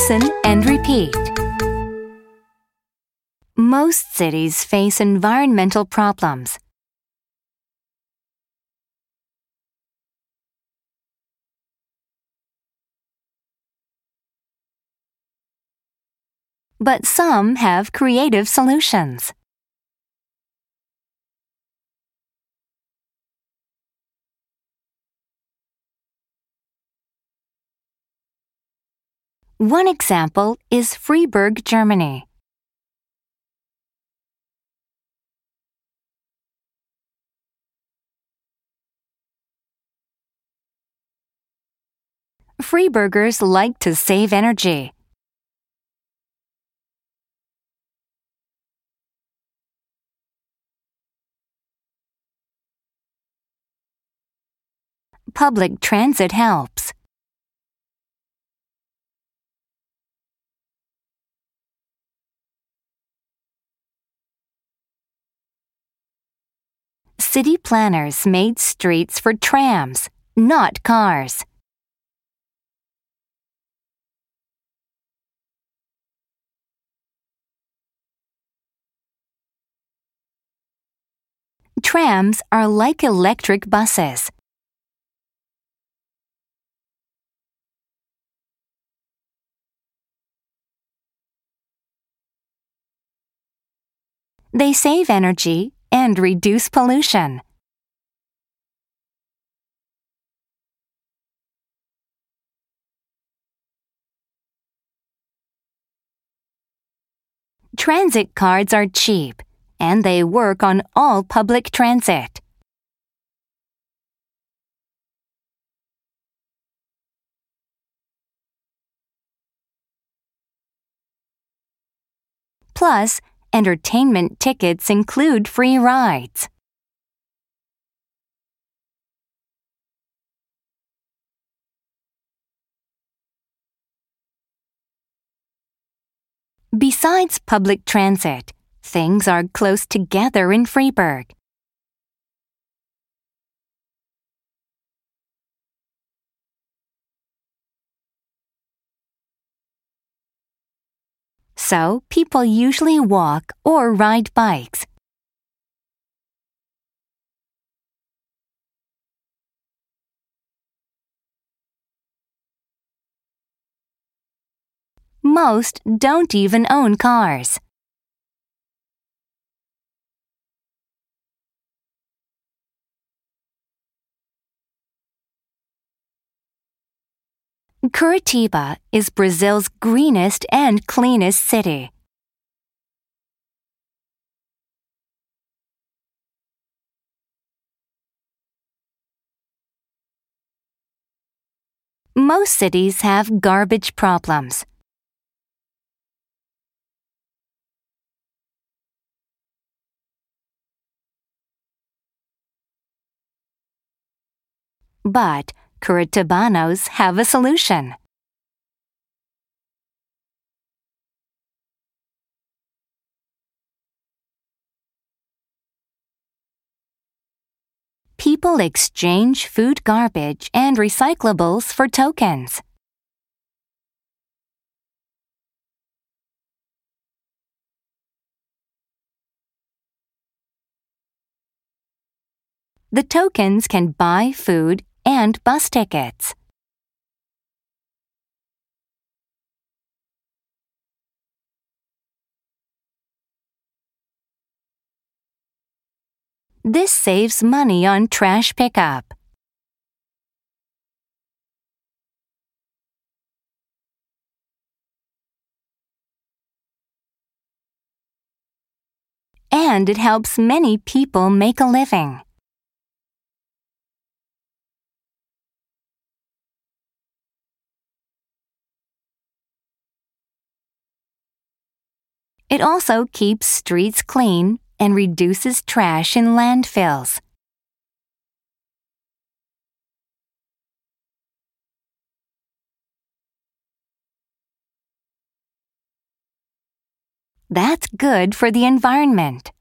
Listen and repeat. Most cities face environmental problems. But some have creative solutions. One example is Freiburg, Germany. Freiburgers like to save energy. Public transit helps. City planners made streets for trams, not cars. Trams are like electric buses. They save energy and reduce pollution. Transit cards are cheap, and they work on all public transit. Plus, entertainment tickets include free rides. Besides public transit, things are close together in Freiburg. So, people usually walk or ride bikes. Most don't even own cars. Curitiba is Brazil's greenest and cleanest city. Most cities have garbage problems. But Curitibanos have a solution. People exchange food garbage and recyclables for tokens. The tokens can buy food and bus tickets. This saves money on trash pickup. And it helps many people make a living. It also keeps streets clean and reduces trash in landfills. That's good for the environment.